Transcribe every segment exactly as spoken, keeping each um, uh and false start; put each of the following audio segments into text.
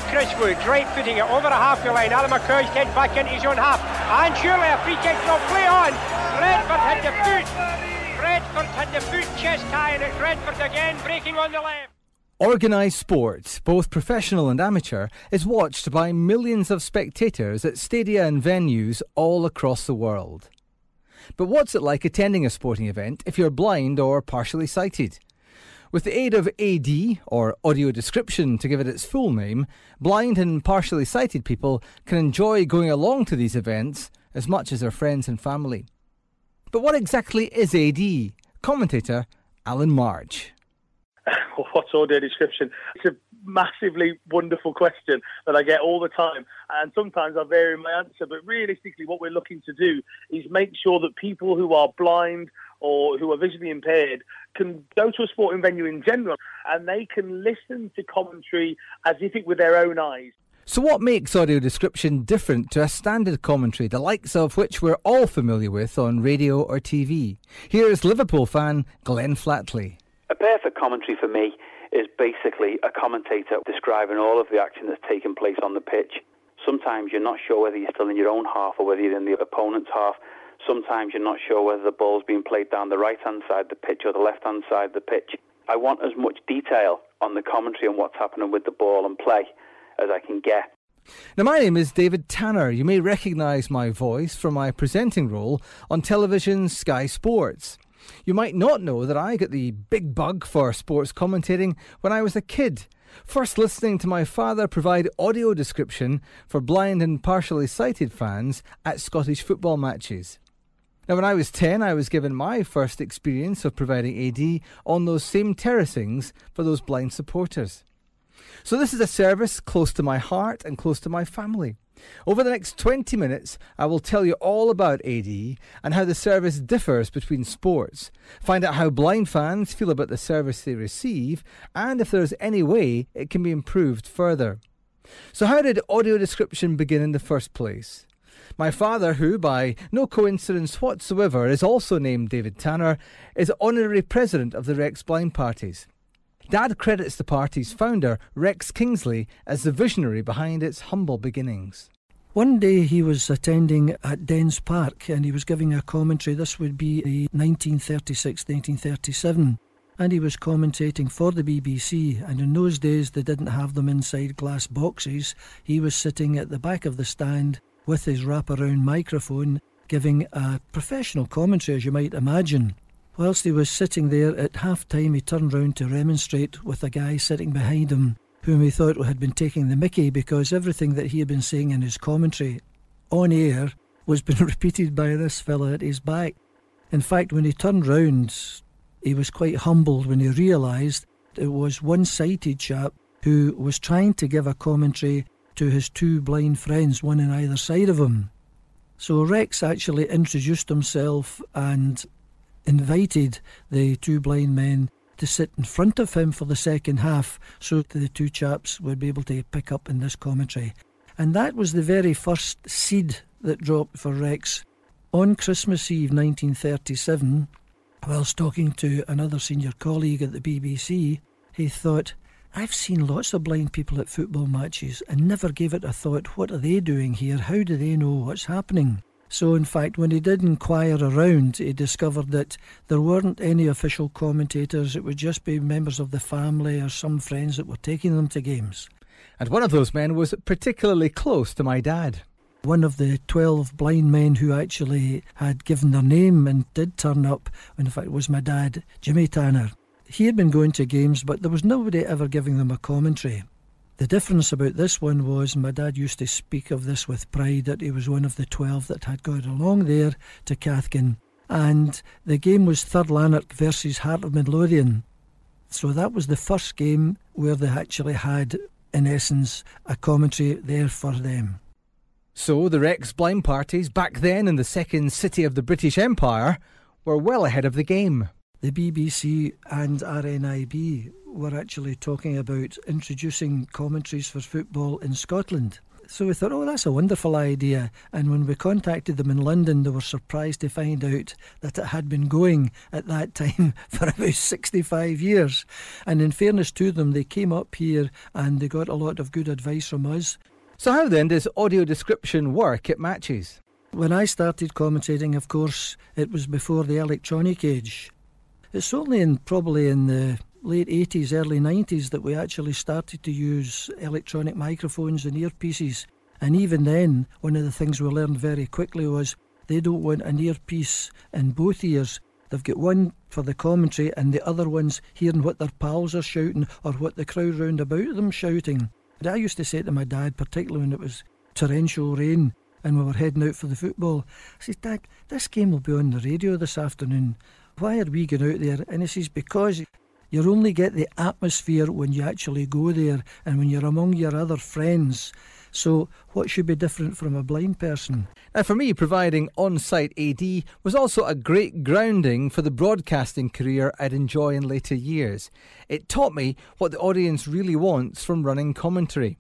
Chris Woods, right footing it over the halfway line. Alan McCoy's head back into his own half. And surely a free kick will play on. Redford had the foot. Redford had the foot chest high, and it's Redford again breaking on the left. Organised sport, both professional and amateur, is watched by millions of spectators at stadia and venues all across the world. But what's it like attending a sporting event if you're blind or partially sighted? With the aid of A D, or audio description to give it its full name, blind and partially sighted people can enjoy going along to these events as much as their friends and family. But what exactly is A D? Commentator Alan March. What's audio description? It's a massively wonderful question that I get all the time, and sometimes I vary my answer, but realistically what we're looking to do is make sure that people who are blind or who are visually impaired can go to a sporting venue in general and they can listen to commentary as if it were their own eyes. So what makes audio description different to a standard commentary, the likes of which we're all familiar with on radio or T V? Here's Liverpool fan Glenn Flatley. A perfect commentary for me is basically a commentator describing all of the action that's taking place on the pitch. Sometimes you're not sure whether you're still in your own half or whether you're in the opponent's half. Sometimes you're not sure whether the ball's being played down the right-hand side of the pitch or the left-hand side of the pitch. I want as much detail on the commentary on what's happening with the ball and play as I can get. Now, my name is David Tanner. You may recognise my voice from my presenting role on television's Sky Sports. You might not know that I got the big bug for sports commentating when I was a kid, first listening to my father provide audio description for blind and partially sighted fans at Scottish football matches. Now, when I was ten, I was given my first experience of providing A D on those same terracings for those blind supporters. So this is a service close to my heart and close to my family. Over the next twenty minutes, I will tell you all about A D and how the service differs between sports, find out how blind fans feel about the service they receive, and if there's any way it can be improved further. So how did audio description begin in the first place? My father, who by no coincidence whatsoever is also named David Tanner, is honorary president of the Rex Blind Parties. Dad credits the party's founder, Rex Kingsley, as the visionary behind its humble beginnings. One day he was attending at Dens Park and he was giving a commentary. This would be the nineteen thirty-six nineteen thirty-seven. And he was commentating for the B B C. And in those days they didn't have them inside glass boxes. He was sitting at the back of the stand with his wraparound microphone, giving a professional commentary, as you might imagine. Whilst he was sitting there at half-time, he turned round to remonstrate with a guy sitting behind him whom he thought had been taking the mickey, because everything that he had been saying in his commentary on air was being repeated by this fella at his back. In fact, when he turned round, he was quite humbled when he realised it was one-sighted chap who was trying to give a commentary to his two blind friends, one on either side of him. So Rex actually introduced himself and invited the two blind men to sit in front of him for the second half so that the two chaps would be able to pick up in this commentary. And that was the very first seed that dropped for Rex. On Christmas Eve nineteen thirty-seven, whilst talking to another senior colleague at the B B C, he thought, I've seen lots of blind people at football matches and never gave it a thought, what are they doing here? How do they know what's happening? So in fact, when he did inquire around, he discovered that there weren't any official commentators. It would just be members of the family or some friends that were taking them to games. And one of those men was particularly close to my dad. One of the twelve blind men who actually had given their name and did turn up, in fact it was my dad, Jimmy Tanner. He had been going to games, but there was nobody ever giving them a commentary. The difference about this one was my dad used to speak of this with pride, that he was one of the twelve that had gone along there to Cathkin. And the game was Third Lanark versus Heart of Midlothian. So that was the first game where they actually had, in essence, a commentary there for them. So the Rex Blind Parties, back then in the second city of the British Empire, were well ahead of the game. The B B C and R N I B were actually talking about introducing commentaries for football in Scotland. So we thought, oh, that's a wonderful idea. And when we contacted them in London, they were surprised to find out that it had been going at that time for about sixty-five years. And in fairness to them, they came up here and they got a lot of good advice from us. So how then does audio description work at matches? When I started commentating, of course, it was before the electronic age. It's only in probably in the late eighties, early nineties that we actually started to use electronic microphones and earpieces. And even then, one of the things we learned very quickly was they don't want an earpiece in both ears. They've got one for the commentary and the other one's hearing what their pals are shouting or what the crowd round about them shouting. And I used to say to my dad, particularly when it was torrential rain and we were heading out for the football, I said, Dad, this game will be on the radio this afternoon. Why are we going out there? And he says, because you only get the atmosphere when you actually go there and when you're among your other friends. So what should be different from a blind person? Now for me, providing on-site A D was also a great grounding for the broadcasting career I'd enjoy in later years. It taught me what the audience really wants from running commentary.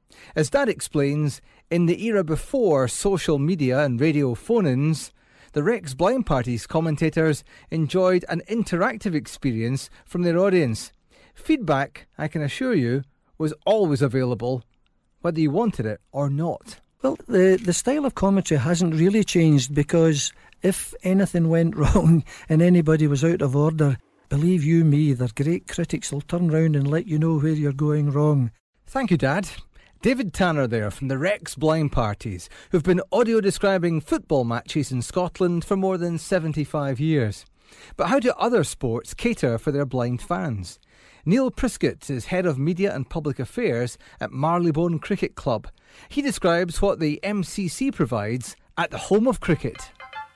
As Dad explains, in the era before social media and radio phone-ins, the Rex Blind Party's commentators enjoyed an interactive experience from their audience. Feedback, I can assure you, was always available, whether you wanted it or not. Well, the, the style of commentary hasn't really changed, because if anything went wrong and anybody was out of order, believe you me, their great critics will turn round and let you know where you're going wrong. Thank you, Dad. David Tanner there from the Rex Blind Parties, who've been audio describing football matches in Scotland for more than seventy-five years. But how do other sports cater for their blind fans? Neil Priscott is Head of Media and Public Affairs at Marylebone Cricket Club. He describes what the M C C provides at the home of cricket.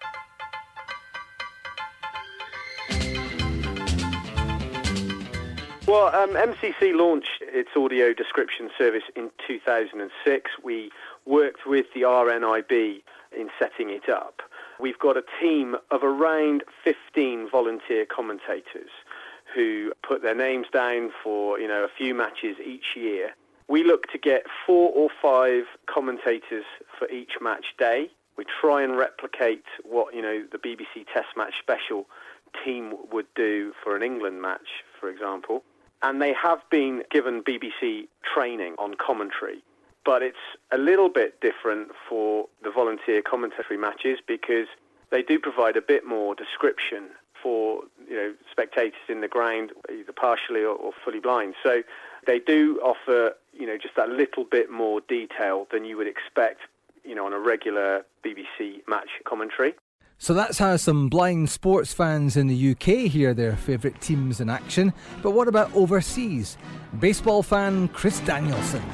Well, um, M C C launched its audio description service in two thousand six. We worked with the R N I B in setting it up. We've got a team of around fifteen volunteer commentators who put their names down for, you know, a few matches each year. We look to get four or five commentators for each match day. We try and replicate what, you know, the B B C Test Match Special team would do for an England match, for example. And they have been given B B C training on commentary. But it's a little bit different for the volunteer commentary matches, because they do provide a bit more description for, you know, spectators in the ground, either partially or, or fully blind. So they do offer, you know, just that little bit more detail than you would expect, you know, on a regular B B C match commentary. So that's how some blind sports fans in the U K hear their favourite teams in action. But what about overseas? Baseball fan Chris Danielson.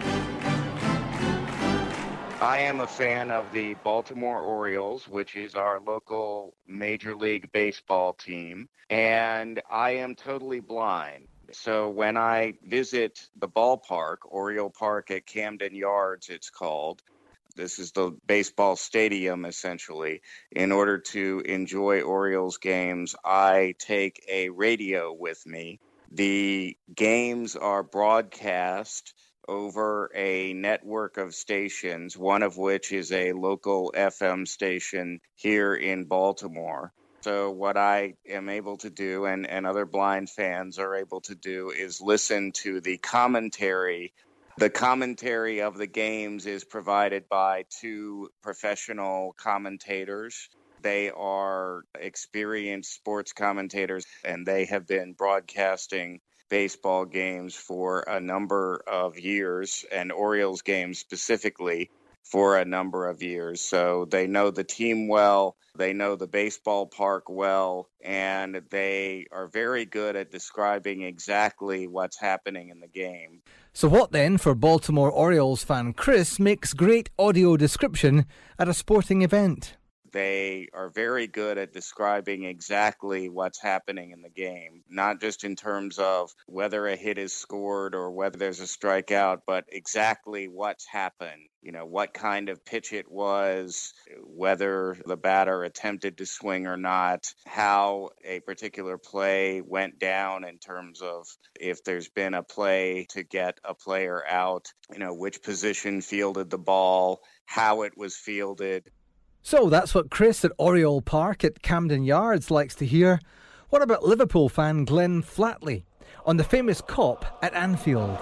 I am a fan of the Baltimore Orioles, which is our local Major League Baseball team, and I am totally blind. So when I visit the ballpark, Oriole Park at Camden Yards, it's called, this is the baseball stadium, essentially. In order to enjoy Orioles games, I take a radio with me. The games are broadcast over a network of stations, one of which is a local F M station here in Baltimore. So what I am able to do, and, and other blind fans are able to do, is listen to the commentary. The commentary of the games is provided by two professional commentators. They are experienced sports commentators, and they have been broadcasting baseball games for a number of years, and Orioles games specifically for a number of years. So they know the team well, they know the baseball park well, and they are very good at describing exactly what's happening in the game. So what then, for Baltimore Orioles fan Chris, makes great audio description at a sporting event? They are very good at describing exactly what's happening in the game, not just in terms of whether a hit is scored or whether there's a strikeout, but exactly what's happened. You know, what kind of pitch it was, whether the batter attempted to swing or not, how a particular play went down in terms of if there's been a play to get a player out, you know, which position fielded the ball, how it was fielded. So that's what Chris at Oriole Park at Camden Yards likes to hear. What about Liverpool fan Glenn Flatley on the famous Kop at Anfield?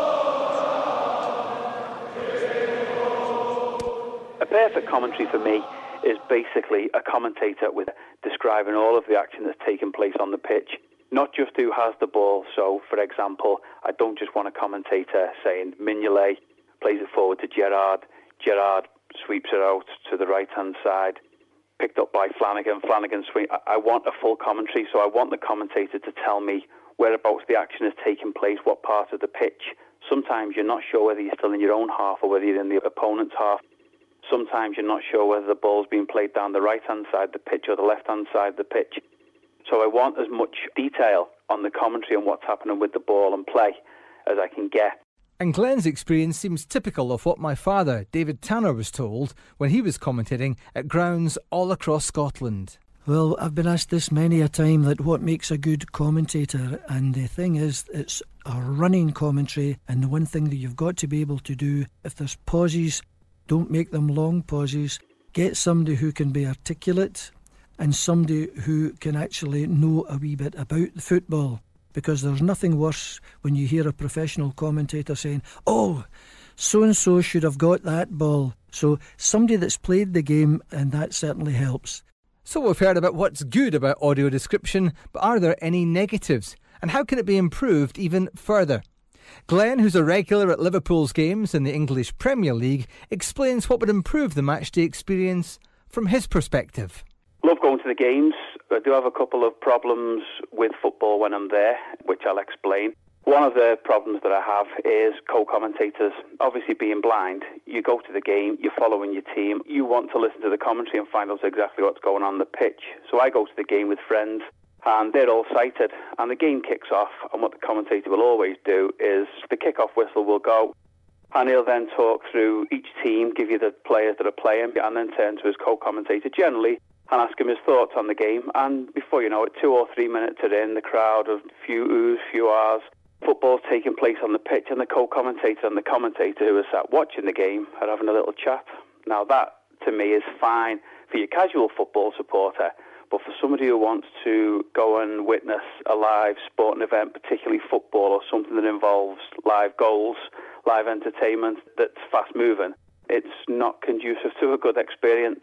A perfect commentary for me is basically a commentator with describing all of the action that's taking place on the pitch, not just who has the ball. So, for example, I don't just want a commentator saying Mignolet plays it forward to Gerrard, Gerrard sweeps it out to the right-hand side, picked up by Flanagan, Flanagan swing. I want a full commentary, so I want the commentator to tell me whereabouts the action is taking place, what part of the pitch. Sometimes you're not sure whether you're still in your own half or whether you're in the opponent's half. Sometimes you're not sure whether the ball's being played down the right-hand side of the pitch or the left-hand side of the pitch. So I want as much detail on the commentary on what's happening with the ball and play as I can get. And Glenn's experience seems typical of what my father, David Tanner, was told when he was commentating at grounds all across Scotland. Well, I've been asked this many a time that what makes a good commentator, and the thing is, it's a running commentary, and the one thing that you've got to be able to do, if there's pauses, don't make them long pauses. Get somebody who can be articulate and somebody who can actually know a wee bit about the football. Because there's nothing worse when you hear a professional commentator saying, oh, so-and-so should have got that ball. So somebody that's played the game, and that certainly helps. So we've heard about what's good about audio description, but are there any negatives? And how can it be improved even further? Glenn, who's a regular at Liverpool's games in the English Premier League, explains what would improve the matchday experience from his perspective. Love going to the games. I do have a couple of problems with football when I'm there, which I'll explain. One of the problems that I have is co-commentators. Obviously, being blind, you go to the game, you're following your team, you want to listen to the commentary and find out exactly what's going on the pitch. So I go to the game with friends, and they're all sighted, and the game kicks off, and what the commentator will always do is the kick-off whistle will go, and he'll then talk through each team, give you the players that are playing, and then turn to his co-commentator, generally, and ask him his thoughts on the game. And before you know it, two or three minutes are in, the crowd, a few oohs, few ahs, football's taking place on the pitch, and the co-commentator and the commentator who are sat watching the game are having a little chat. Now that, to me, is fine for your casual football supporter, but for somebody who wants to go and witness a live sporting event, particularly football or something that involves live goals, live entertainment that's fast-moving, it's not conducive to a good experience.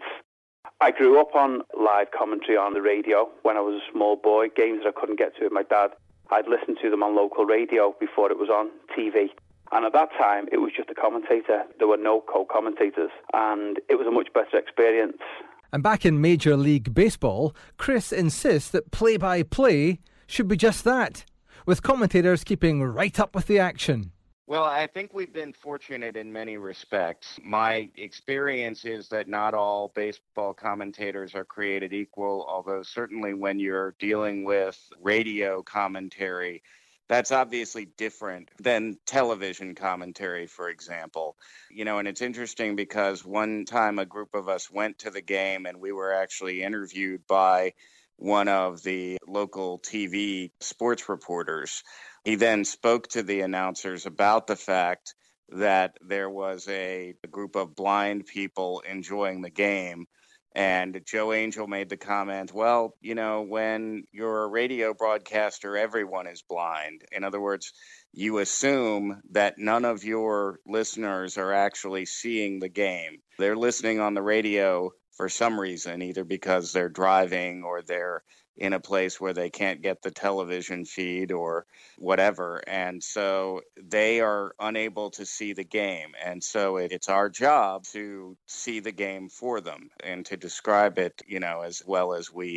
I grew up on live commentary on the radio when I was a small boy, games that I couldn't get to with my dad. I'd listen to them on local radio before it was on T V. And at that time, it was just a commentator. There were no co-commentators, and it was a much better experience. And back in Major League Baseball, Chris insists that play-by-play should be just that, with commentators keeping right up with the action. Well, I think we've been fortunate in many respects. My experience is that not all baseball commentators are created equal, although certainly when you're dealing with radio commentary, that's obviously different than television commentary, for example. You know, and it's interesting because one time a group of us went to the game and we were actually interviewed by one of the local T V sports reporters. He then spoke to the announcers about the fact that there was a, a group of blind people enjoying the game. And Joe Angel made the comment, well, you know, when you're a radio broadcaster, everyone is blind. In other words, you assume that none of your listeners are actually seeing the game. They're listening on the radio for some reason, either because they're driving or they're in a place where they can't get the television feed or whatever. And so they are unable to see the game. And so it, it's our job to see the game for them and to describe it, you know, as well as we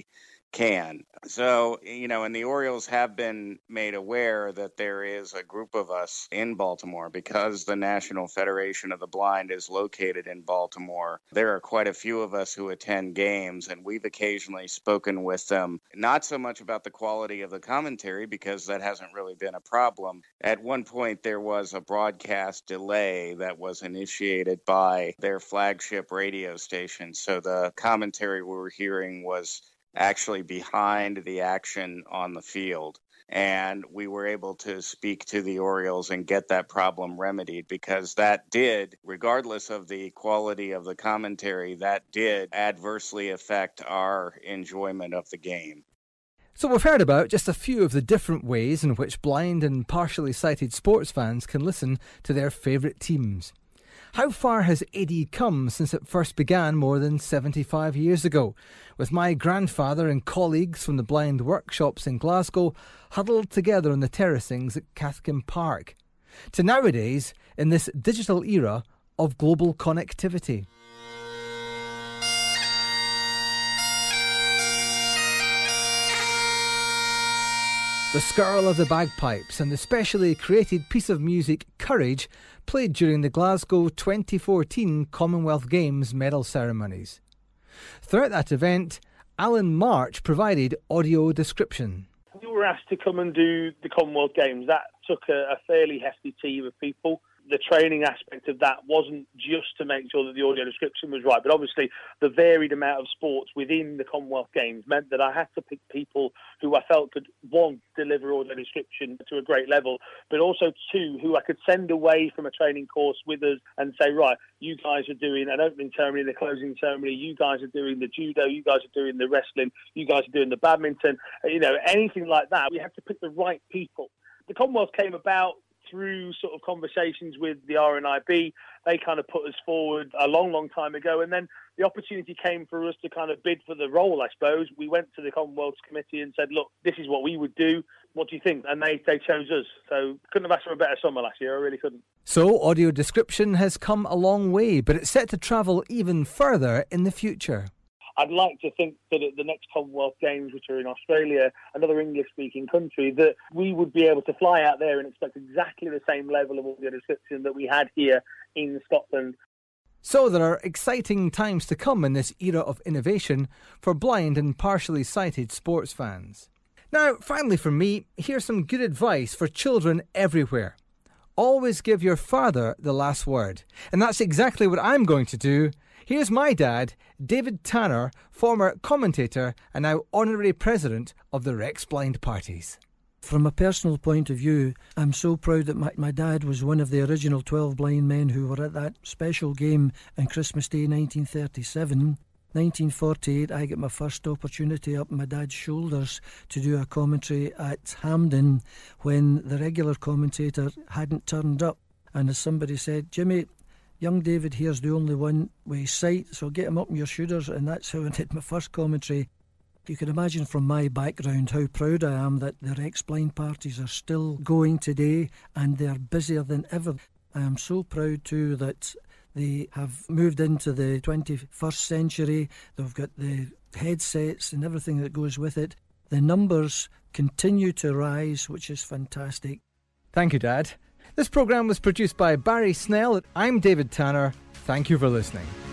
can. So, you know, and the Orioles have been made aware that there is a group of us in Baltimore because the National Federation of the Blind is located in Baltimore. There are quite a few of us who attend games, and we've occasionally spoken with them, not so much about the quality of the commentary because that hasn't really been a problem. At one point, there was a broadcast delay that was initiated by their flagship radio station. So the commentary we were hearing was actually behind the action on the field. And we were able to speak to the Orioles and get that problem remedied because that did, regardless of the quality of the commentary, that did adversely affect our enjoyment of the game. So we've heard about just a few of the different ways in which blind and partially sighted sports fans can listen to their favourite teams. How far has A D come since it first began more than seventy-five years ago, with my grandfather and colleagues from the blind workshops in Glasgow huddled together on the terracings at Cathkin Park, to nowadays in this digital era of global connectivity? The skirl of the bagpipes and the specially created piece of music Courage played during the Glasgow twenty fourteen Commonwealth Games medal ceremonies. Throughout that event, Alan March provided audio description. We were asked to come and do the Commonwealth Games. That took a, a fairly hefty team of people. The training aspect of that wasn't just to make sure that the audio description was right, but obviously the varied amount of sports within the Commonwealth Games meant that I had to pick people who I felt could, one, deliver audio description to a great level, but also, two, who I could send away from a training course with us and say, right, you guys are doing an opening ceremony, the closing ceremony, you guys are doing the judo, you guys are doing the wrestling, you guys are doing the badminton, you know, anything like that. We had to pick the right people. The Commonwealth came about through sort of conversations with the R N I B. They kind of put us forward a long, long time ago. And then the opportunity came for us to kind of bid for the role, I suppose. We went to the Commonwealth Committee and said, look, this is what we would do. What do you think? And they, they chose us. So couldn't have asked for a better summer last year. I really couldn't. So audio description has come a long way, but it's set to travel even further in the future. I'd like to think that at the next Commonwealth Games, which are in Australia, another English-speaking country, that we would be able to fly out there and expect exactly the same level of audio description that we had here in Scotland. So there are exciting times to come in this era of innovation for blind and partially sighted sports fans. Now, finally from me, here's some good advice for children everywhere. Always give your father the last word. And that's exactly what I'm going to do. Here's my dad, David Tanner, former commentator and now honorary president of the Rex Blind Parties. From a personal point of view, I'm so proud that my, my dad was one of the original twelve blind men who were at that special game on Christmas Day nineteen thirty-seven. nineteen forty-eight, I get my first opportunity up my dad's shoulders to do a commentary at Hampden when the regular commentator hadn't turned up. And as somebody said, Jimmy, young David here's the only one with sight, so get him up on your shoulders. And that's how I did my first commentary. You can imagine from my background how proud I am that the Rex Blind Parties are still going today and they're busier than ever. I am so proud too that they have moved into the twenty-first century. They've got the headsets and everything that goes with it. The numbers continue to rise, which is fantastic. Thank you, Dad. This programme was produced by Barry Snell. I'm David Tanner. Thank you for listening.